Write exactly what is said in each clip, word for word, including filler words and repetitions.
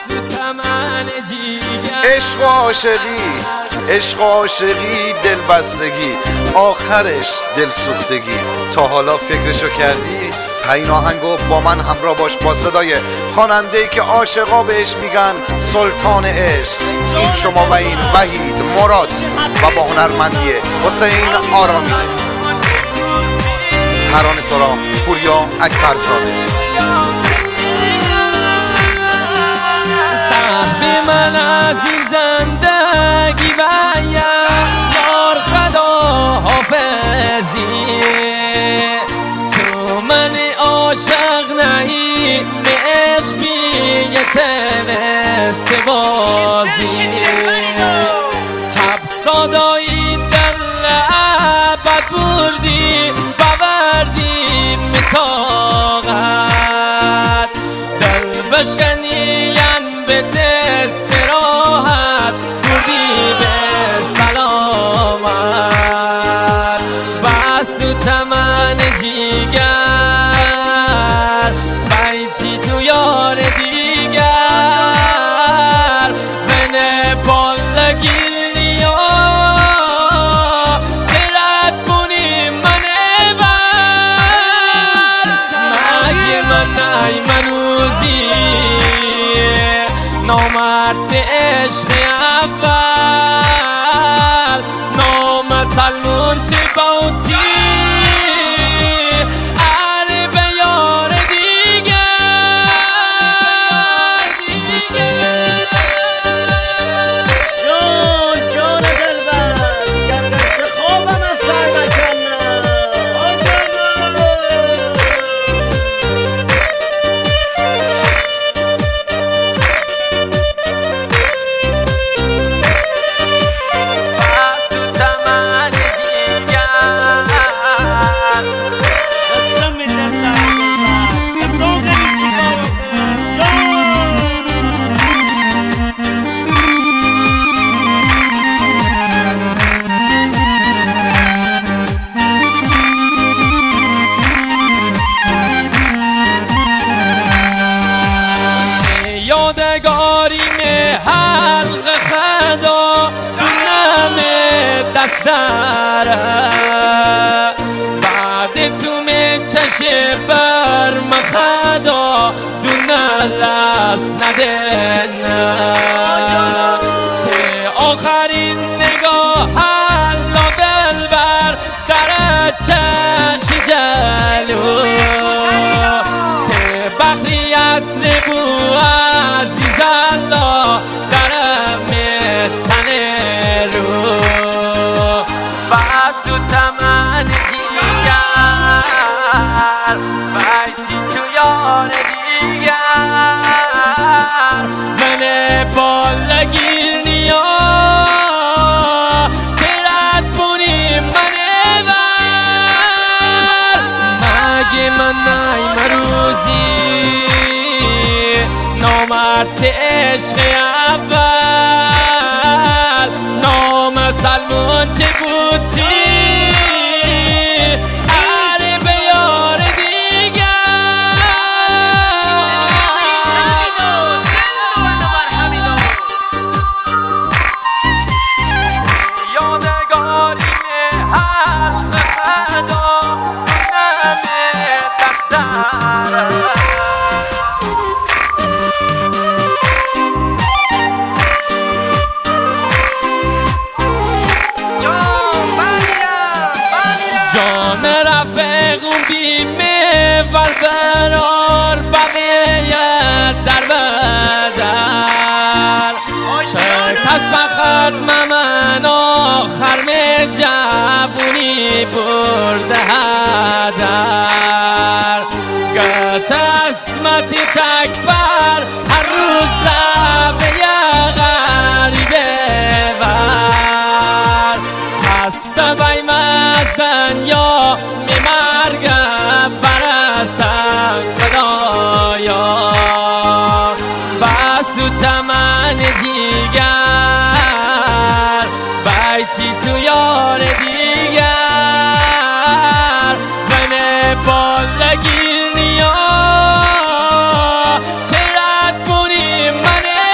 عشق و عاشقی، عشق و عاشقی، دلبستگی، آخرش دلسوختگی. تا حالا فکرشو کردی؟ این آهنگو با من همراه باش با صدای خواننده‌ای که عاشقا بهش میگن سلطان عشق. این شما و این وحید مراد و با هنرمندی حسین آرامی، ترانه سرا پوریا اکبرزاده. صاحب من از این زندگی و یار خدا حافظی، تو من عاشق نهی به عشق بیه تنست بازی. حبسادایی دل عبد بردی بوردی متاقت، دل بشنین به دست راحت بودی به سلامت. بس تو تمن جیگر بیتی تو یار دیگر، بنه بالگیریا چرت بونی من بر. مگه من نای منوزی نامرد عشق اول، نام سلمون چه باوتی اره به یار دیگر. جون جون دلبر دیگر قصه خوابم از سر نکنم. یادگاری می حلق خدا دونم دست داره، بعد تو می چشه بر مخدا دونه لست ندنه. ته آخرین نگاه حلا دلبر در چش جلو، ته بخریت ربو عزیز الله درم تنه رو. بس تو تمن دیگر بیتی تو یار دیگر، من بالگیر نیا چرت بونی من بر. مگه من نای مروزی نامرد عشق اول، نام سلمون چه بودی اره به یار دیگر. یادگاری حلق خدا دونم دست داره. جان رفیقم بیمه ور برار بقیه در بدر، شکست فقط من آخر می جوونی برده هدر. گت اسمت تکبر هر روز زبه غریبه ور، خسته بای مزن یا می مرگم برسن خدایا. بس تو تمن دیگر بیتی تو یار دیگر، بنه بالگیر نیا چرت بونی من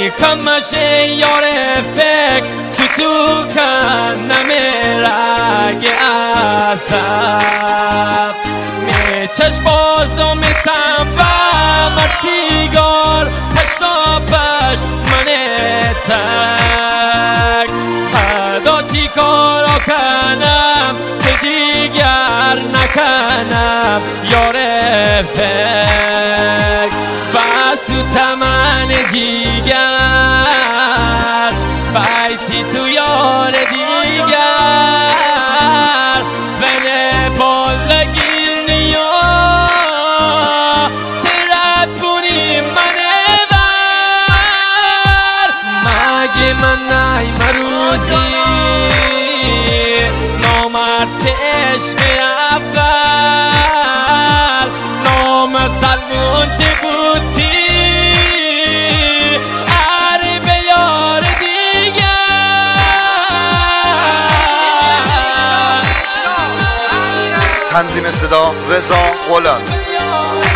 کمش یار فکر تو تو کنم رگ عصب می چشم بازو می تنبم از سیگار پشتا پشت من تک خدا چی کارا کنم که دیگر نکنم یار فکر بس تو تمن جیگر بیتی تو یار دیگر بنه بالگیر نیا چرا بونی منه بر مگه من نای مروزی نامرد عشق اول نام سلمون چه بودی تنظیم صدا رضا غلام.